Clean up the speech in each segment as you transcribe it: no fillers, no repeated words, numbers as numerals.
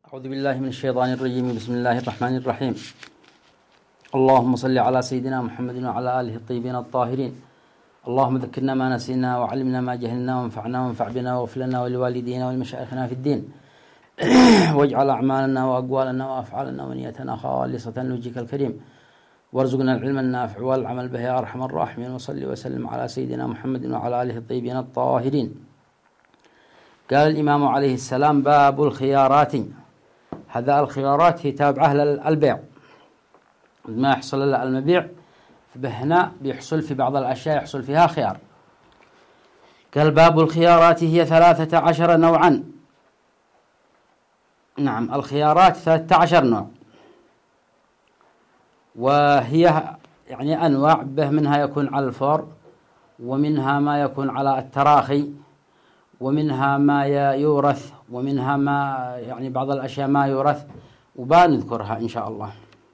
أعوذ بالله من الشيطان الرجيم. بسم الله الرحمن الرحيم. اللهم صل على سيدنا محمد وعلى آله الطيبين الطاهرين. اللهم ذكرنا ما نسينا وعلمنا ما جهلنا وانفعنا وانفع بنا واغفر لنا ولوالدينا ولمشايخنا في الدين واجعل أعمالنا وأقوالنا وأفعالنا ونيتنا خالصة لوجهك الكريم، وارزقنا العلم النافع والعمل به يا أرحم الراحمين. وصلي وسلم على سيدنا محمد وعلى آله الطيبين الطاهرين. قال الإمام عليه السلام: باب الخيارات. هذا الخيارات هي تابعة للبيع، ما يحصل إلا المبيع هنا بيحصل في بعض الأشياء يحصل فيها خيار. قال: باب الخيارات هي 13 نوعا. نعم، الخيارات 13 نوع، وهي يعني أنواع به، منها يكون على الفور، ومنها ما يكون على التراخي، ومنها ما يورث، ومنها ما يعني بعض الأشياء ما يورث، وبنذكرها إن شاء الله.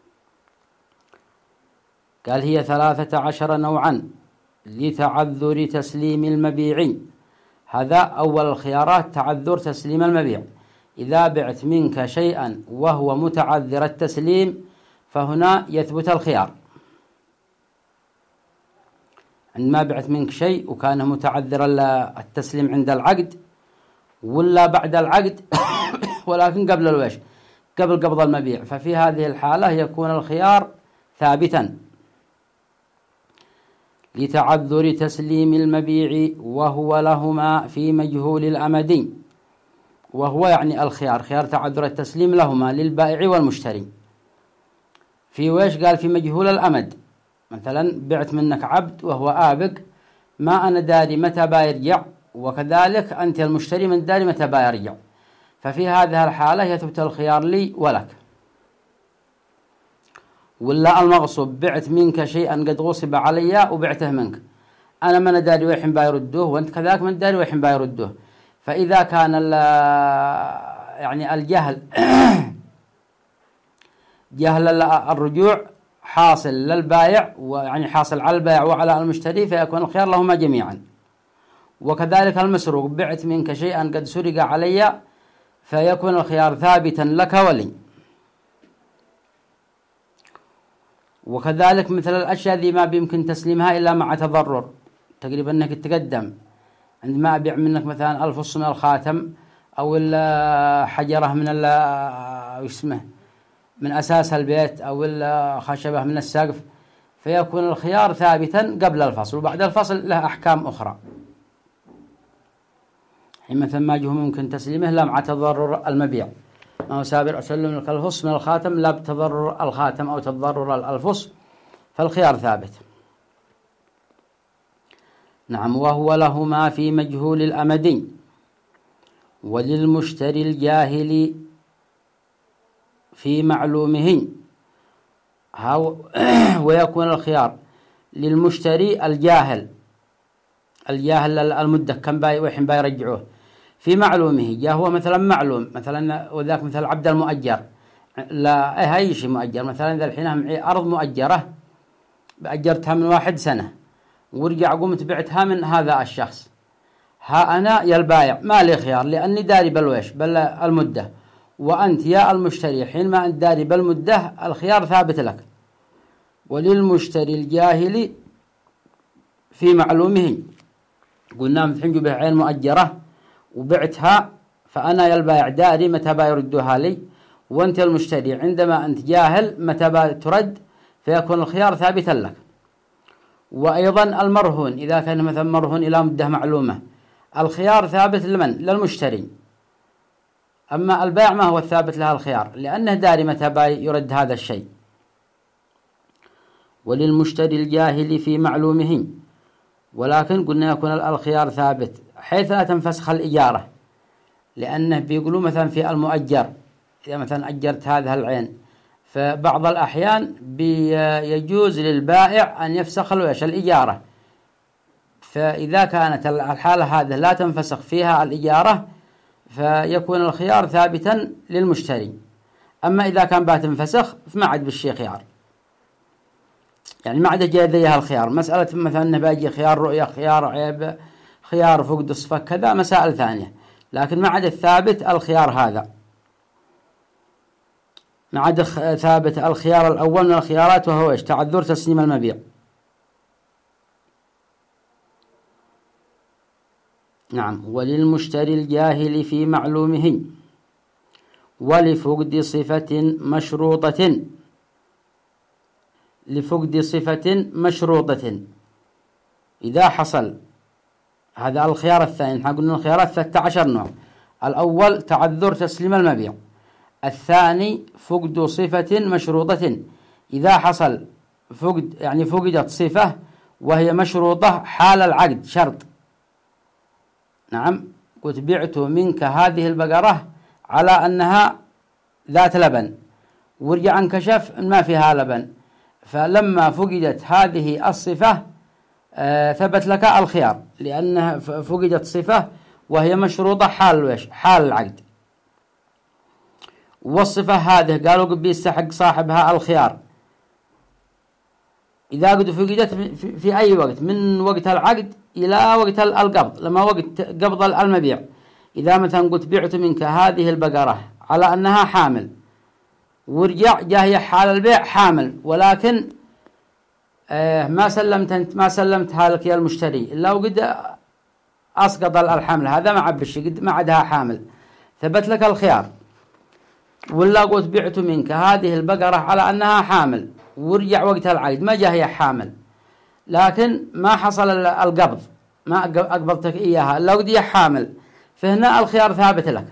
قال: هي 13 نوعا لتعذر تسليم المبيع. هذا أول الخيارات، تعذر تسليم المبيع. إذا بعت منك شيئا وهو متعذر التسليم فهنا يثبت الخيار. عندما بعت منك شيء وكان متعذر التسليم عند العقد ولا بعد العقد ولكن قبل الوش، قبل قبض المبيع، ففي هذه الحالة يكون الخيار ثابتا. لتعذر تسليم المبيع وهو لهما في مجهول الأمد. وهو يعني الخيار، خيار تعذر التسليم لهما للبائع والمشتري. في ويش؟ قال: في مجهول الأمد. مثلا بعت منك عبد وهو آبق، ما أنا داري متى بيرجع، وكذلك أنت المشتري من داري متى بيرجع، ففي هذه الحالة يثبت الخيار لي ولك. ولا المغصوب، بعت منك شيئا قد غصب علي وبعته منك، أنا من داري ويحن بيردوه وأنت كذلك من داري ويحن بيردوه. فإذا كان يعني الجهل جهل الرجوع حاصل للبائع، ويعني حاصل على البائع وعلى المشتري، فيكون الخيار لهما جميعا. وكذلك المسروق، بعت منك شيئا قد سرق علي، فيكون الخيار ثابتا لك ولي. وكذلك مثل الأشياء ذي ما بيمكن تسليمها إلا مع تضرر، تقريبا أنك تقدم عندما أبيع منك مثلا 1000 فص من الخاتم، أو حجرة من اسمه من أساس البيت، أو خشبة من السقف، فيكون الخيار ثابتا قبل الفصل، وبعد الفصل له أحكام أخرى. حين مثلا ما جه ممكن تسليمه لا مع تضرر المبيع، ما هو سابر أسلم لك الفص من الخاتم لا بتضرر الخاتم أو تضرر الفص، فالخيار ثابت. نعم. وهو لهما في مجهول الأمد وللمشتري الجاهل في معلومه. ويكون الخيار للمشتري الجاهل المدة كم باي وحين بيرجعوه في معلومه. جاء هو مثلا معلوم، مثلا وذاك مثل العبد المؤجر، لا أي شيء مؤجر. مثلا ذا الحين معي أرض مؤجرة بأجرتها من 1 سنة، ورجع قمت بعتها من هذا الشخص، ها أنا يا البايع ما لي خيار لأني داري بالويش بل المدة، وأنت يا المشتري حينما أنت داري بالمدة الخيار ثابت لك. وللمشتري الجاهل في معلومه، قلنا مثل به عين مؤجرة وبعتها، فأنا يا البايع داري متى بيردوها لي، وأنت المشتري عندما أنت جاهل متى ترد، فيكون الخيار ثابتا لك. وأيضا المرهون، إذا كان مثلا مرهون إلى مدة معلومة، الخيار ثابت لمن؟ للمشتري. أما البائع ما هو الثابت له الخيار، لأنه داري متى يرد هذا الشيء. وللمشتري الجاهل في معلومه، ولكن قلنا يكون الخيار ثابت حيث لا تنفسخ الإجارة، لأنه بيقولوا مثلا في المؤجر، إذا مثلا أجرت هذه العين، فبعض الأحيان بيجوز للبائع أن يفسخ الإجارة، فإذا كانت الحالة هذه لا تنفسخ فيها الإجارة فيكون الخيار ثابتا للمشتري. أما إذا كان بها تنفسخ فما عاد بالشيء خيار، يعني ما عاد جاذيها الخيار. مسألة مثلا أنه باجي خيار رؤية، خيار عيب، خيار فقد الصفة، كذا مسائل ثانية، لكن ما عاد الثابت الخيار هذا. ما عاد ثابت الخيار الأول من الخيارات، وهو إيش؟ تعذر تسليم المبيع. نعم. وللمشتري الجاهل في معلومه ولفقد صفة مشروطة، لفقد صفة مشروطة إذا حصل. هذا الخيار الثاني. نحن قلنا الخيارات 13 نوع. الأول تعذر تسليم المبيع، الثاني فقد صفة مشروطة إذا حصل فقد، يعني فقدت صفة وهي مشروطة حال العقد، شرط. نعم. قلت بعت منك هذه البقرة على أنها ذات لبن، ورجع انكشف ما فيها لبن، فلما فقدت هذه الصفة ثبت لك الخيار، لأنها فقدت صفة وهي مشروطة حال العقد. والصفة هذه قالوا قد بيستحق صاحبها الخيار إذا قد فقدت في أي وقت، من وقت العقد إلى وقت القبض، لما وقت قبض المبيع. إذا مثلا قلت بعت منك هذه البقرة على أنها حامل، ورجع جاهي حال البيع حامل، ولكن ما سلمتها لك يا المشتري إلا وقد أسقط الحمل، هذا ما عبش قد ما عدها حامل، ثبت لك الخيار. ولا قلت بعت منك هذه البقرة على أنها حامل، ورجع وقت العقد ما جاء هي حامل، لكن ما حصل القبض، ما أقبضتك إياها إلا وقد هي حامل، فهنا الخيار ثابت لك.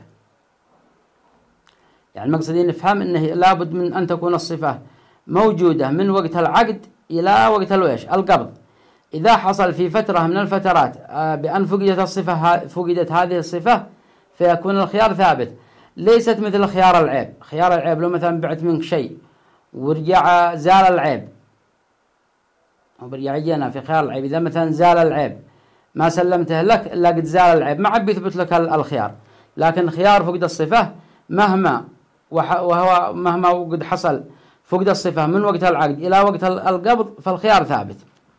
يعني المقصدين نفهم أنه لابد من أن تكون الصفة موجودة من وقت العقد إلى وقت القبض. إذا حصل في فترة من الفترات بأن فقدت الصفة، فقدت هذه الصفة، فيكون الخيار ثابت. ليست مثل خيار العيب. خيار العيب لو مثلا بعت منك شيء ورجع زال العيب، وبرجع جينا في خيار العيب، إذا مثلا زال العيب ما سلمته لك إلا قد زال العيب، ما عاد بيثبت لك الخيار. لكن خيار فقد الصفة مهما قد حصل فقد الصفة من وقت العقد إلى وقت القبض، فالخيار ثابت.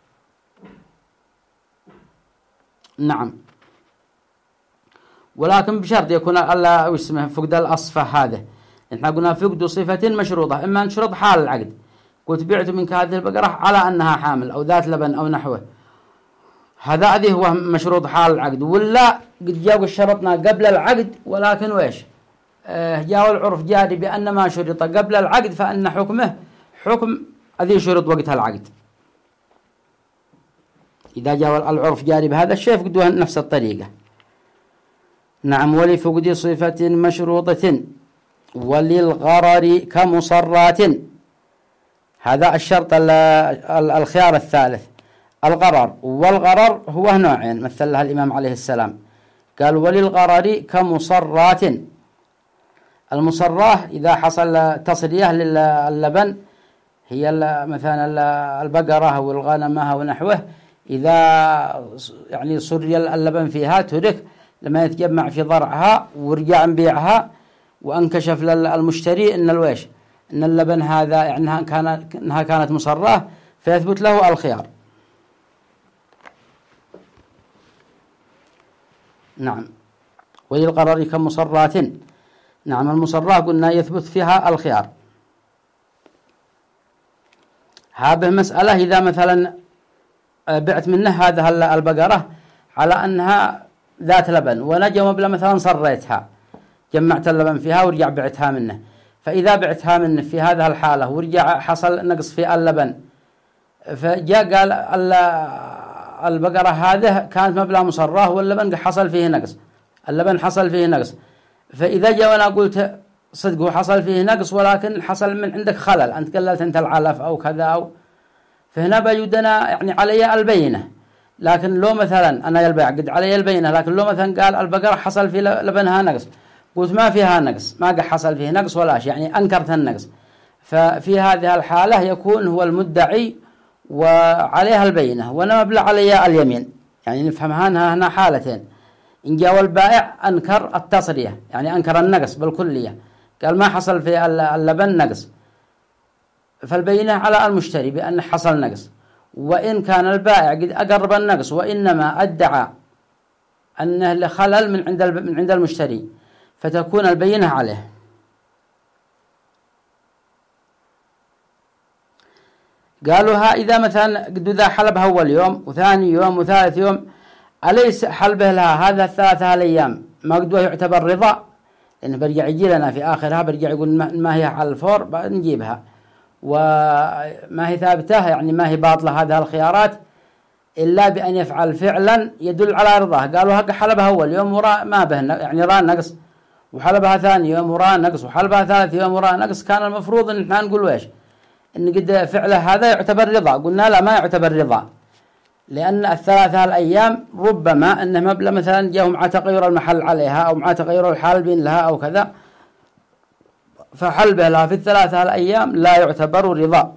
نعم. ولكن بشرط يكون الله اسمه فقد الأصفة. هذا احنا قلنا فقد صفة مشروطة، إما نشرط حال العقد، قلت بعت منك هذه البقرة على أنها حامل أو ذات لبن أو نحوه، هذا هو مشروط حال العقد. ولا قد جاءوا شرطنا قبل العقد، ولكن ويش جاء العرف جاري بأن ما شرط قبل العقد فأن حكمه حكم الذي شرط وقتها العقد. إذا جاء العرف جاري بهذا الشيء فقدوها نفس الطريقة. نعم. ولفقد صفة مشروطة وللغرر كمصرات. هذا الشرط الخيار الثالث، الغرر. والغرر هو نوعين مثل لها الإمام عليه السلام، قال وللغرر كمصرات. المصراه إذا حصل تصرية للبن، هي مثلا البقرة والغنمة ونحوه، إذا يعني صري اللبن فيها ترك لما يتجمع في ضرعها ورجع نبيعها، وانكشف للمشتري ان ان اللبن هذا يعني انها كانت مصراه، فيثبت له الخيار. نعم. وللقرار كمصرات. نعم. المصراه قلنا يثبت فيها الخيار. هذه مسألة إذا مثلا بعت منه هذا البقرة على أنها ذات لبن، ونجا مبلغ مثلا صريتها، جمعت اللبن فيها ورجع بعتها منه، فإذا بعتها منه في هذه الحالة ورجع حصل نقص في اللبن، فجاء قال البقرة هذه كانت مبلغ مصراه واللبن حصل فيه نقص، اللبن حصل فيه نقص، فإذا جاء وأنا قلت صدق حصل فيه نقص ولكن حصل من عندك خلل، أنت قللت أنت العلف أو كذا أو، فهنا بيودنا يعني علي البينة. لكن لو مثلا أنا البيع قد علي البينة، لكن لو مثلا قال البقرة حصل في لبنها نقص، قلت ما فيها نقص، ما قد حصل فيه نقص ولا شيء، يعني أنكرت النقص، ففي هذه الحالة يكون هو المدعي وعليها البينة وأنا مبلغ علي اليمين. يعني نفهمها هنا حالتين، إن جاء البائع أنكر التصرية، يعني أنكر النقص بالكلية، قال ما حصل في اللبن نقص، فالبينة على المشتري بأن حصل نقص. وإن كان البائع قد أقرب النقص وإنما أدعى أنه لخلل من عند المشتري، فتكون البينة عليه. قالوا ها إذا مثلا قد ذا حلبها أول يوم وثاني يوم وثالث يوم أليس حلبه لها هذا الثلاثة الأيام ما قد يعتبر رضا؟ لأنه برجع يجي لنا في آخرها برجع يقول ما هي على الفور نجيبها وما هي ثابتة يعني ما هي باطلة هذه الخيارات إلا بأن يفعل فعلا يدل على رضاه. قالوا هكا حلبها أول يوم وراء ما به يعني راء نقص وحلبها ثاني يوم وراء نقص وحلبها ثالث يوم وراء نقص كان المفروض إن احنا نقول ويش إن قد فعله هذا يعتبر رضا. قلنا لا ما يعتبر رضا لأن الثلاثة الأيام ربما أنه مبلغ مثلا جاءوا مع تغير المحل عليها أو مع تغير الحال بين لها أو كذا فحلبه لها في الثلاثة الأيام لا يعتبر رضا.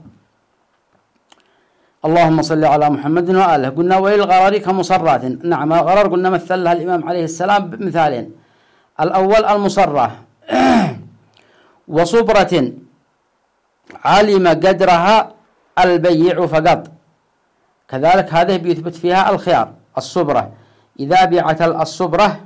اللهم صل على محمد وآله. قلنا وللغرر كمصرات. نعم الغرر قلنا مثل لها الإمام عليه السلام بمثالين. الأول المصرة وصبرة علم قدرها البيع فقط. كذلك هذه بيثبت فيها الخيار. الصبرة إذا بعت الصبرة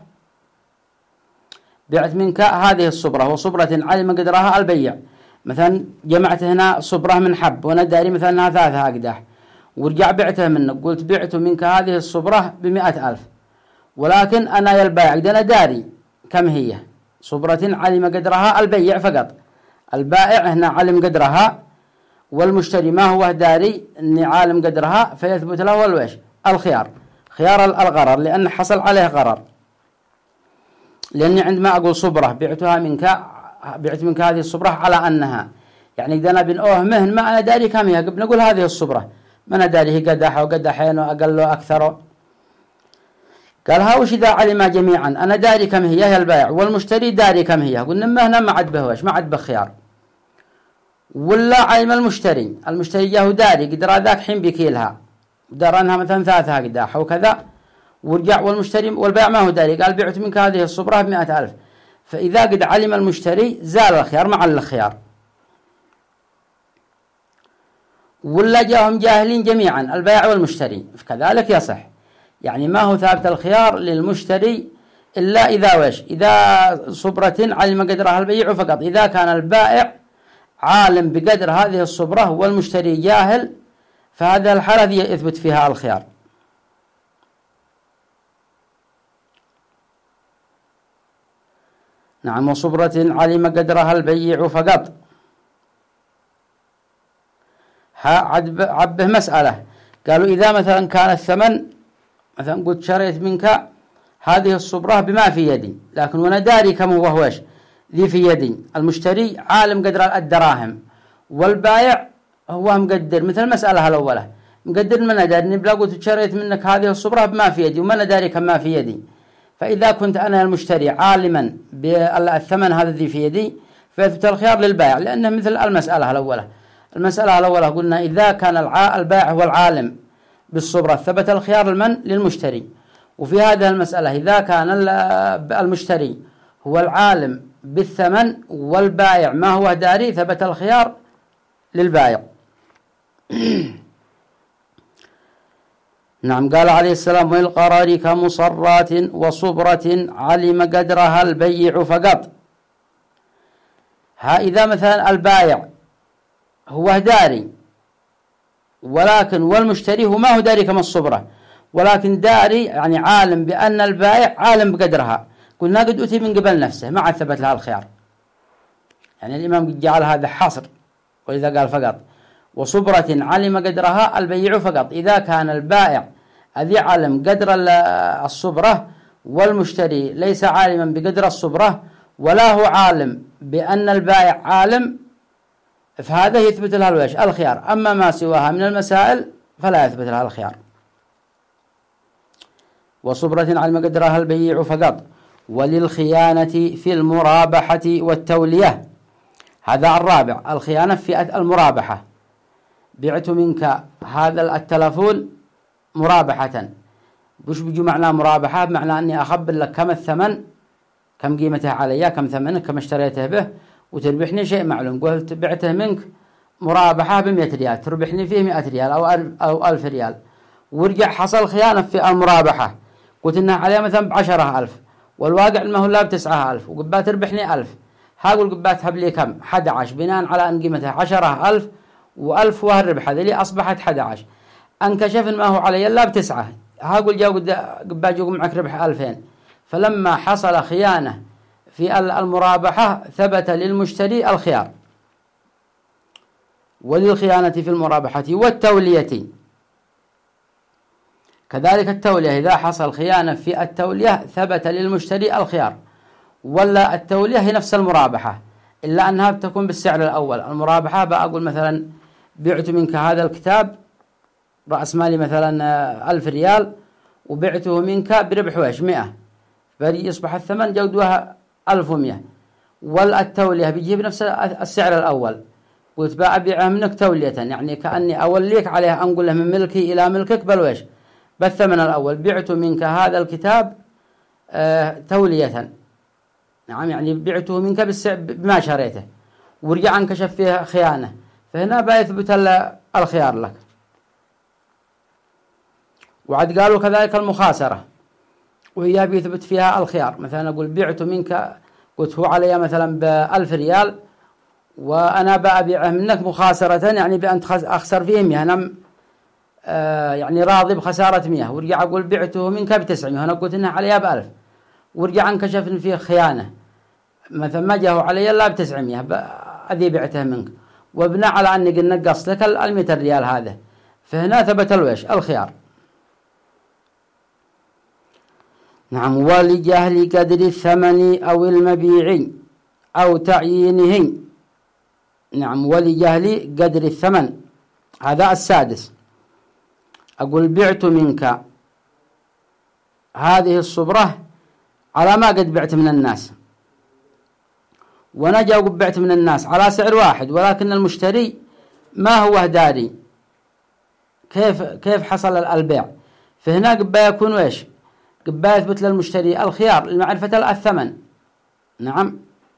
بعت منك هذه الصبرة وصبرة علم قدرها البيع. مثلا جمعت هنا صبرة من حب وانا داري مثلا انها 3 أقداح ورجع بعته منك قلت بعت منك هذه الصبرة ب100,000 ولكن أنا يا البائع أنا داري كم هي. صبرة علم قدرها البيع فقط. البائع هنا علم قدرها والمشتري ما هو داري اني عالم قدرها فيثبت له الويش الخيار خيار الغرر لأن حصل عليه غرر. لأني عندما أقول صبرة بعت منك هذه الصبرة على أنها يعني إذا أنا بنأوه مهن ما أنا داري كم هي قبل نقول هذه الصبرة ما أنا داري هي قداحة وقداحين وأقل وأكثر. قال ها وش إذا علم جميعا أنا داري كم هي البائع والمشتري داري كم هي قلنا ما هنا ما عد بهوش ما عد بخيار. ولا علم المشتري جاه داري قدر ذاك حين بكيلها دار أنها مثلا 3 أقداح وكذا ورجع والمشتري والبائع ما هو داري قال بعت منك هذه الصبرة ب100,000 فإذا قد علم المشتري زال الخيار مع الخيار. ولا جاهم جاهلين جميعا البائع والمشتري كذلك يصح يعني ما هو ثابت الخيار للمشتري إلا إذا وش إذا صبرة علم قدرها البيع فقط. إذا كان البائع عالم بقدر هذه الصبرة والمشتري جاهل فهذا الحالة يثبت فيها الخيار. نعم وصبرة علم قدرها البيع فقط. عبه مسألة قالوا إذا مثلا كان الثمن مثلا قلت شريت منك هذه الصبرة بما في يدي لكن وانا داري كم هو هوش ذي في يدي. المشتري عالم قدر الدراهم والبايع هو مقدر مثل المسألة الأولى مقدر من أداري بلا قلت شريت منك هذه الصبرة بما في يدي وما نداري كم ما في يدي. فإذا كنت أنا المشتري عالما بالثمن هذا ذي في يدي فيثبت الخيار للبائع لأنه مثل المسألة الأولى. المسألة الأولى قلنا إذا كان البائع هو العالم بالصبرة ثبت الخيار المن للمشتري. وفي هذه المسألة إذا كان المشتري هو العالم بالثمن والبائع ما هو داري ثبت الخيار للبائع. نعم قال عليه السلام والقرار كمصرات وصبرة علم قدرها البيع فقط. إذا مثلا البائع هو داري ولكن والمشتري هو ما هو داري كما الصبرة ولكن داري يعني عالم بأن البائع عالم بقدرها قلنا قد أتي من قبل نفسه ما عاد ثبت لها الخيار. يعني الإمام قد جعل هذا حصر ولذا قال فقط. وصبرة علم قدرها البيع فقط. إذا كان البائع الذي علم قدر الصبرة والمشتري ليس عالما بقدر الصبرة ولا هو عالم بأن البائع عالم فهذا يثبت لها الخيار. أما ما سواها من المسائل فلا يثبت لها الخيار. وصبرة علم قدرها البيع فقط. وللخيانة في المرابحة والتولية. هذا الرابع الخيانة في المرابحة. بعت منك هذا التلفون مرابحة. وش بيجي معنى مرابحة؟ بمعنى أني أخبر لك كم الثمن كم قيمته عليا كم ثمنه كم اشتريته به وتربحني شيء معلوم. قلت بعته منك مرابحة ب100 ريال تربحني فيه 100 ريال أو 1000 ريال ورجع حصل خيانة في المرابحة. قلت إنها عليها مثلا ب10,000 والواقع ما هو لا ب9,000 وقبات تربحني 1000. هاقول قبات هب لي كم 11 بناء على أن قيمتها 10,000 و1000 وها الربح، هذه اللي أصبحت 11. انكشف ما هو علي إلا ب9، هاقول جاو باجي معك ربح 2000. فلما حصل خيانة في المرابحة ثبت للمشتري الخيار. وللخيانة في المرابحة والتولية كذلك. التولية إذا حصل خيانة في التولية ثبت للمشتري الخيار. ولا التولية هي نفس المرابحة إلا أنها بتكون بالسعر الأول. المرابحة بأقول مثلا بعت منك هذا الكتاب رأس مالي مثلا 1000 ريال وبعته منك بربح ويش 100، فيصبح الثمن جودها 1100. والتولية بيجيب نفس السعر الأول، قلت بأبيعها منك تولية، يعني كأني أوليك عليها أنقل له من ملكي إلى ملكك بل ويش بالثمن الأول. بعت منك هذا الكتاب تولية، نعم، يعني بعته منك بما شريته، ورجع انكشف فيها خيانة، فهنا بيثبت الخيار لك. وعد قالوا كذلك المخاسرة، وهي بيثبت فيها الخيار. مثلا أقول بعت منك، قلت هو علي مثلا ب1000 ريال وأنا بأبيعه منك مخاسرة، يعني بأن أخسر فيه 100، أنا يعني راضي بخسارة 100، ورجع أقول بعته منك ب900، أنا قلت إنها عليها ب1000، ورجع انكشف إن فيه خيانة، مثلا ما جاءه علي إلا ب900 أذي بعته منك، وبناء على أني قلنا نقصت لك 100 ريال هذا، فهنا ثبت الخيار. نعم. ولجهل قدر الثمن أو المبيع أو تعيينه. نعم. ولجهل قدر الثمن، هذا السادس. أقول بعت منك هذه الصبرة على ما قد بعت من الناس، وانا جاء بعت من الناس على سعر واحد، ولكن المشتري ما هو داري كيف حصل البيع. فهنا قبا يكون ويش قبا يثبت للمشتري الخيار لمعرفة الثمن. نعم،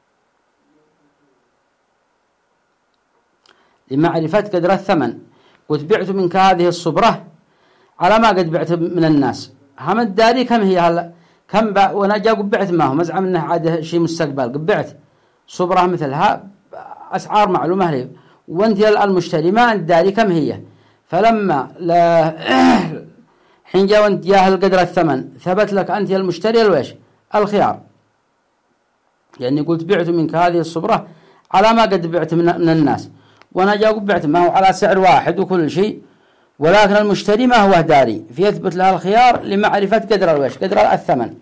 لمعرفة قدر الثمن. قلت بعت منك هذه الصبرة على ما قد بعت من الناس، هم الداري كم هي هلا كم وانا جاء قبعت ما هو مزعم انه عاد شيء مستقبل، قبعت صبرة مثلها اسعار معلومة لي، وانت المشتري ما انت داري كم هي. فلما حين جاء وانت جاهل قدر الثمن ثبت لك انت المشتري الخيار، يعني قلت بعت منك هذه الصبرة على ما قد بعت من الناس، وانا جاء قبعت ما هو على سعر واحد وكل شيء، ولكن المشتري ما هو داري، فيثبت له الخيار لمعرفة قدر الثمن.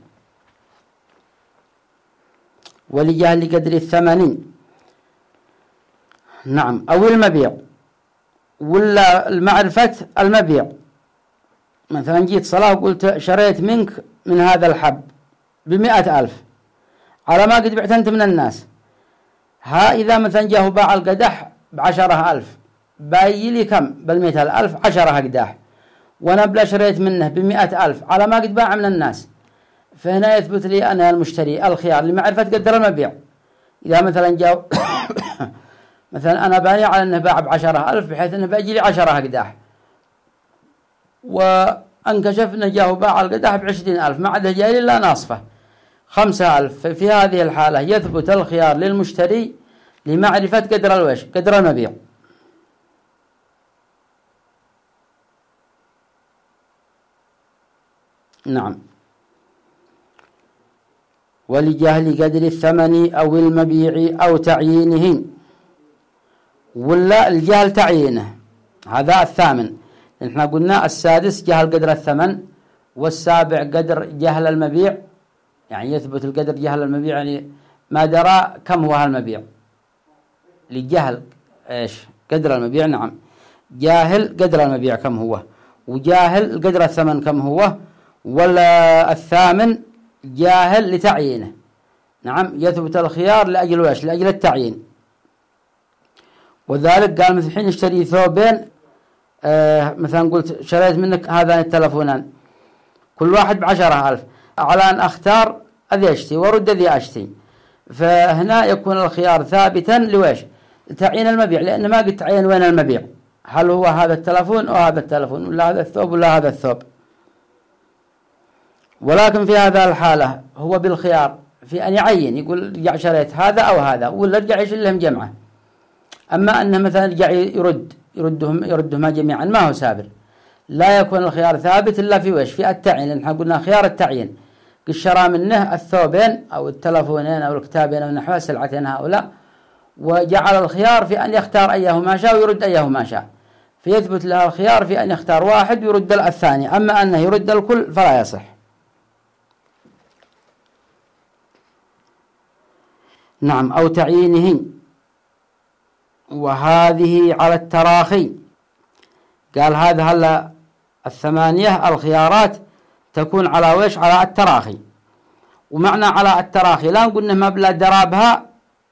ولجهل قدر الثمن. نعم. أو المبيع، ولا المعرفة المبيع. مثلا جيت صلاة وقلت شريت منك من هذا الحب ب100,000 على ما قد بعت أنت من الناس، إذا مثلا جاه باع القدح ب10,000 باي لي كم بال100,000 10 قداح، وانا بلا شريت منه ب100,000 على ما قد باع من الناس، فهنا يثبت لي أنا المشتري الخيار لمعرفة قدر المبيع. إذا مثلا جاء مثلا أنا باني على أنه باع ب10,000 بحيث أنه باجي لي 10 قداح، وانكشف أنه جاه باع القداح ب20,000 ما عاد جاي إلا ناصفه 5,000. في هذه الحالة يثبت الخيار للمشتري لمعرفة قدر المبيع. نعم. ولجهل قدر الثمن أو المبيع أو تعيينه، ولا الجهل تعيينه، هذا الثامن. احنا قلنا السادس جهل قدر الثمن، والسابع قدر جهل المبيع، يعني يثبت القدر جهل المبيع، يعني ما درى كم هو المبيع لجهل قدر المبيع. نعم، جاهل قدر المبيع كم هو، وجاهل قدر الثمن كم هو. ولا الثامن جاهل لتعيينه. نعم، يثبت الخيار لأجل التعيين. وذلك قال مثل حين اشتري ثوبين، مثلا قلت شريت منك هذان التلفونان كل واحد ب10,000، على أن أختار أذي أشتي ورد ذي أشتي، فهنا يكون الخيار ثابتا تعيين المبيع، لأن ما قد تعين وين المبيع، هل هو هذا التلفون أو هذا التلفون، ولا هذا الثوب ولا هذا الثوب. ولكن في هذا الحالة هو بالخيار في أن يعين، يقول رجع شريت هذا أو هذا، ولا رجع يشيل لهم جمعة. أما أنه مثلا رجع يرد يردهما جميعا ما هو سابر. لا يكون الخيار ثابت إلا في وش؟ في التعيين، لأن احنا قلنا خيار التعيين اشترى منه الثوبين أو التلفونين أو الكتابين أو نحو السلعتين هؤلاء، وجعل الخيار في أن يختار أيهما شاء ويرد أيهما شاء، فيثبت له الخيار في أن يختار واحد ويرد الثاني، أما أنه يرد الكل فلا يصح. نعم، أو تعيينه. وهذه على التراخي، قال هذا هلا الثمانية الخيارات تكون على وش؟ على التراخي. ومعنى على التراخي لا نقول ما بلا درابها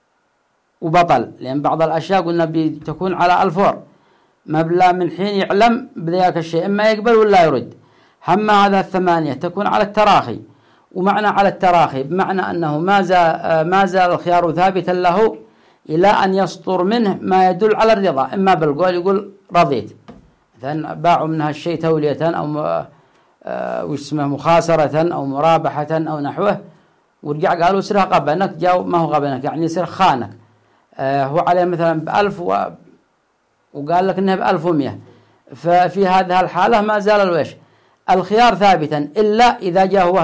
وبطل، لأن بعض الأشياء قلنا تكون على الفور، ما بلا من حين يعلم بذاك الشيء إما يقبل ولا يرد. هم هذا الثمانية تكون على التراخي. ومعنى على التراخي بمعنى أنه ما زال الخيار ثابتا له إلى أن يصدر منه ما يدل على الرضا، إما بالقول يقول رضيت، مثلا باعوا منها الشيء تولية أو واسمه مخاسرة أو مرابحة أو نحوه، ورجع قالوا سرها قبنك، جاو ما هو قبنك يعني سر خانك، هو عليه مثلا ب1000 وقال لك إنه ب1100، ففي هذه الحالة ما زال الوش الخيار ثابتا، إلا إذا جاء هو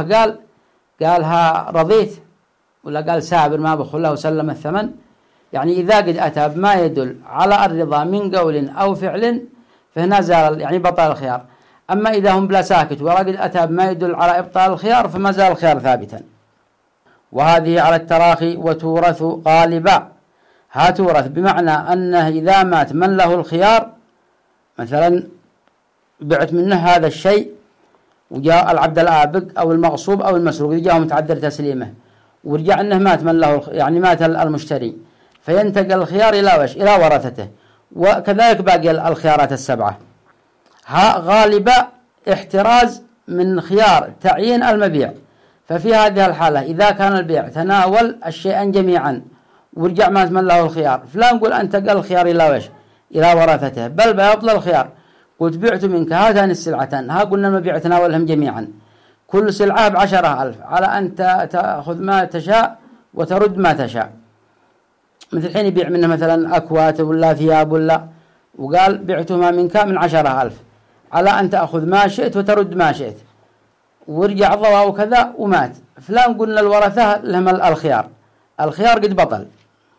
قالها رضيت ولا قال سابر ما بخله وسلم الثمن، يعني إذا قد أتى بما يدل على الرضا من قول أو فعل فهنا زال يعني بطل الخيار. أما إذا هم بلا ساكت ولا قد أتى بما يدل على إبطال الخيار فما زال الخيار ثابتا. وهذه على التراخي. وتورث غالبا، ها تورث بمعنى أنه إذا مات من له الخيار، مثلا بعت منه هذا الشيء وجاء العبد الآبق أو المغصوب أو المسروق جاءه متعذر تسليمه، ورجع أنه مات من له يعني مات المشتري، فينتقل الخيار إلى وش؟ إلى ورثته. وكذلك باقي الخيارات السبعة. ها غالبا احتراز من خيار تعيين المبيع، ففي هذه الحالة إذا كان البيع تناول الشيئين جميعا ورجع مات من له الخيار، فلا نقول انتقل الخيار إلى وش؟ إلى ورثته، بل بيطل الخيار. قلت بعت منك هاتان السلعتان، ها قلنا المبيع تناولهم جميعا، كل سلعة ب10,000 على أن تأخذ ما تشاء وترد ما تشاء. مثل حين يبيع منه مثلا أكوات ولا ثياب ولا، وقال بعتهما منك من 10,000 على أن تأخذ ما شئت وترد ما شئت، ورجع ضواه وكذا ومات، فلا قلنا الورثة لهم الخيار قد بطل.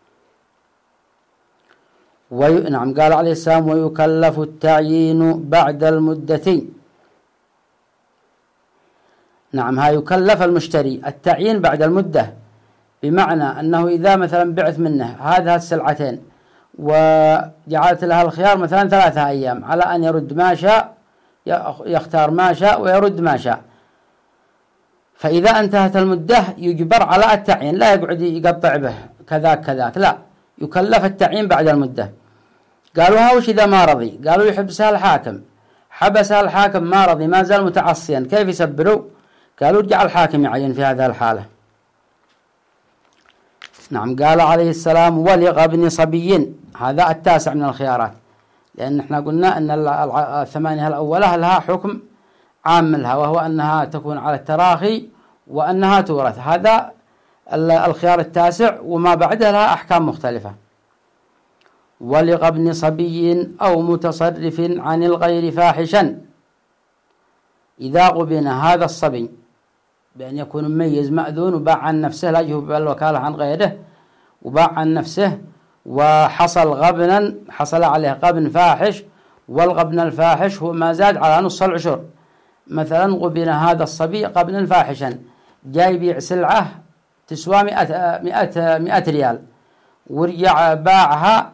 نعم، قال عليه السلام ويكلف التعيين بعد المدتين. نعم، ها يكلف المشتري التعيين بعد المدة، بمعنى أنه إذا مثلا بعت منه هذه السلعتين وجعلت لها الخيار مثلا 3 أيام على أن يرد ما شاء، يختار ما شاء ويرد ما شاء، فإذا انتهت المدة يجبر على التعيين، لا يقعد يقطع به كذاك، لا، يكلف التعيين بعد المدة. قالوا هاوش إذا ما رضي، قالوا يحبسها الحاكم، حبسها الحاكم ما رضي ما زال متعصيا، كيف يسبروا؟ قالوا ارجع الحاكم يعين في هذه الحالة. نعم، قال عليه السلام ولغبن صبي، هذا 9 من الخيارات، لأن احنا قلنا أن 8 الأولى لها حكم عام لها، وهو أنها تكون على التراخي وأنها تورث، هذا الخيار 9 وما بعدها لها أحكام مختلفة. ولغبن صبي أو متصرف عن الغير فاحشا، إذا غبن هذا الصبي بأن يكون مميز مأذون وباع عن نفسه، لا يجب الوكالة عن غيره، وباع عن نفسه وحصل غبنا، حصل عليه غبن فاحش، والغبن الفاحش هو ما زاد على نص العشر. مثلا غبن هذا الصبي غبنا فاحشا، جاي يبيع سلعة تسوى 100 ريال ورجع باعها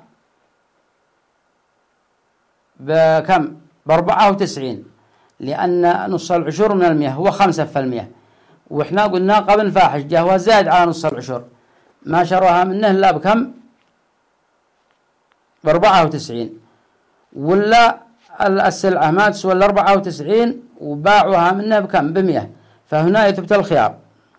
بكم؟ ب94، لأن نص العشر من 100 هو 5%، وإحنا قلنا غبن فاحش جاء هو زاد على نص العشر، ما شروها منه إلا بكم؟ ب94، ولا السلعة ما تسوى 94 وباعوها منه بكم؟ ب100، فهنا يثبت الخيار.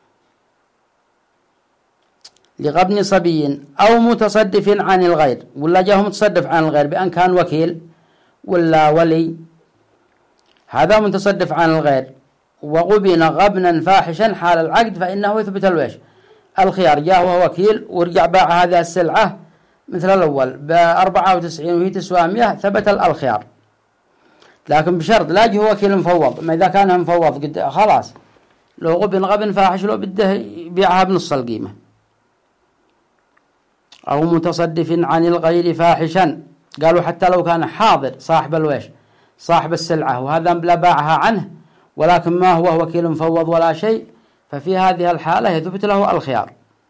لغبن صبي أو متصدف عن الغير، ولا جاءه متصدف عن الغير بأن كان وكيل ولا ولي، هذا متصدف عن الغير، وغبن غبنا فاحشا حال العقد، فإنه يثبت الخيار. جاء وهو وكيل ورجع باع هذه السلعة مثل الأول ب94 وهي تسوى 100 ثبت الخيار، لكن بشرط لا يجي هو وكيل مفوض. ما إذا كان مفوض قد خلاص لو غبن فاحش لو بده يبيعها بنص القيمة. أو متصدف عن الغير فاحشا، قالوا حتى لو كان حاضر صاحب الويش صاحب السلعة وهذا لا باعها عنه ولكن ما هو وكيل مفوض ولا شيء، ففي هذه الحالة يثبت له الخيار.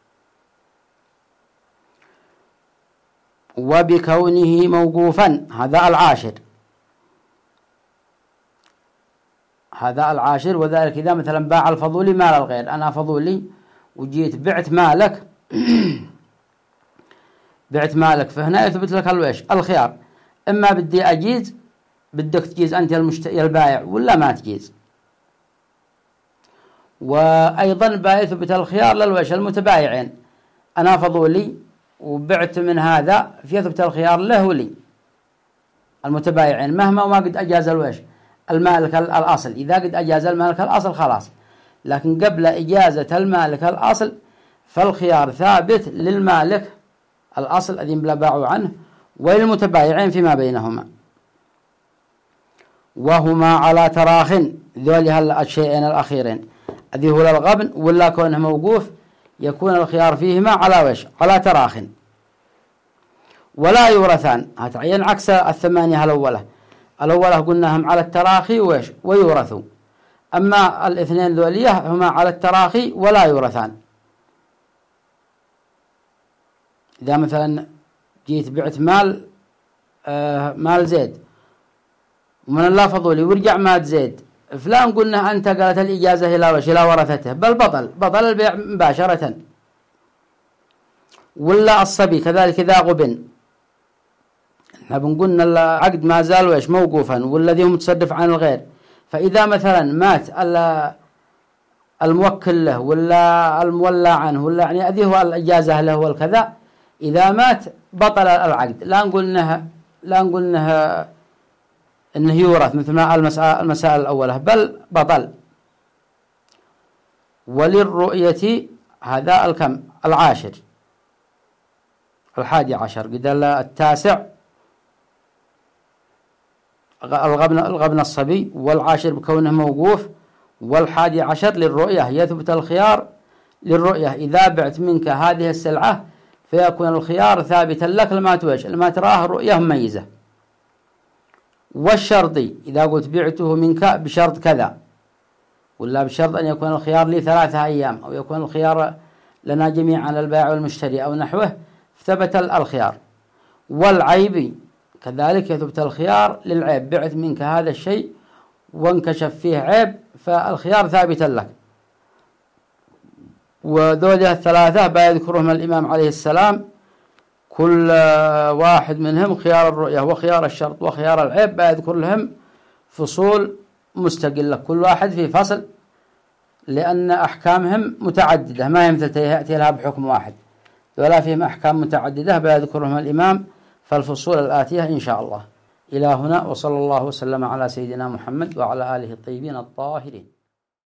وبكونه موقوفا، هذا العاشر، هذا العاشر. وذلك إذا مثلا باع الفضولي مال الغير، أنا فضولي وجيت بعت مالك بعت مالك، فهنا يثبت لك الخيار، إما بدي أجيز بدك تجيز أنت البائع ولا ما تجيز. وأيضا يثبت الخيار المتبايعين، أنا فضولي وبعت من هذا فيثبت الخيار له ولي المتبايعين مهما ما قد أجاز المالك الأصل. إذا قد أجاز المالك الأصل خلاص، لكن قبل إجازة المالك الأصل فالخيار ثابت للمالك الأصل الذي بلا باعوا عنه وللمتبايعين فيما بينهما. وهما على تراخ، ذولي الشيئين الأخيرين الذي هو الغبن ولا كونه موقوف، يكون الخيار فيهما على تراخ ولا يورثان. هتعين عكس الثمانية الأولى قلناهم على التراخي ويورثوا، أما الاثنين ذوليه هما على التراخي ولا يورثان. إذا مثلا جيت بعت مال زيد ومن الله فضولي ورجع مال زيد، فلان قلنا أنت قالت الإجازة إلى ورثته، بل بطل البيع مباشرة. ولا الصبي كذلك إذا غبن، احنا بنقولنا العقد ما زال موقوفا والذي هو متصرف عن الغير، فإذا مثلا مات الموكل له ولا المولى عنه ولا يعني هذه هو الإجازة له والكذا، إذا مات بطل العقد، لا نقول إنه يورث مثل ما المسائل الأولى، بل بطل. وللرؤية هذا العاشر، 11 قد التاسع الغبن الصبي، والعاشر بكونه موقوف، 11 للرؤية يثبت الخيار للرؤية. إذا بعت منك هذه السلعة فيكون الخيار ثابتا لك لما تراه الرؤية مميزة. والشرطي إذا قلت بعته منك بشرط كذا ولا بشرط أن يكون الخيار لي 3 أيام أو يكون الخيار لنا جميعا البائع والمشتري أو نحوه، ثبت الخيار. والعيب كذلك يثبت الخيار للعيب، بعت منك هذا الشيء وانكشف فيه عيب فالخيار ثابتا لك. وذولها الثلاثة بيذكرهم الإمام عليه السلام، كل واحد منهم خيار الرؤية وخيار الشرط وخيار العيب بيذكر لهم فصول مستقلة، كل واحد في فصل، لأن أحكامهم متعددة ما يمثل يأتي لها بحكم واحد، ولا فيهم أحكام متعددة بيذكرهم الإمام فالفصول الآتية إن شاء الله. إلى هنا، وصلى الله وسلم على سيدنا محمد وعلى آله الطيبين الطاهرين.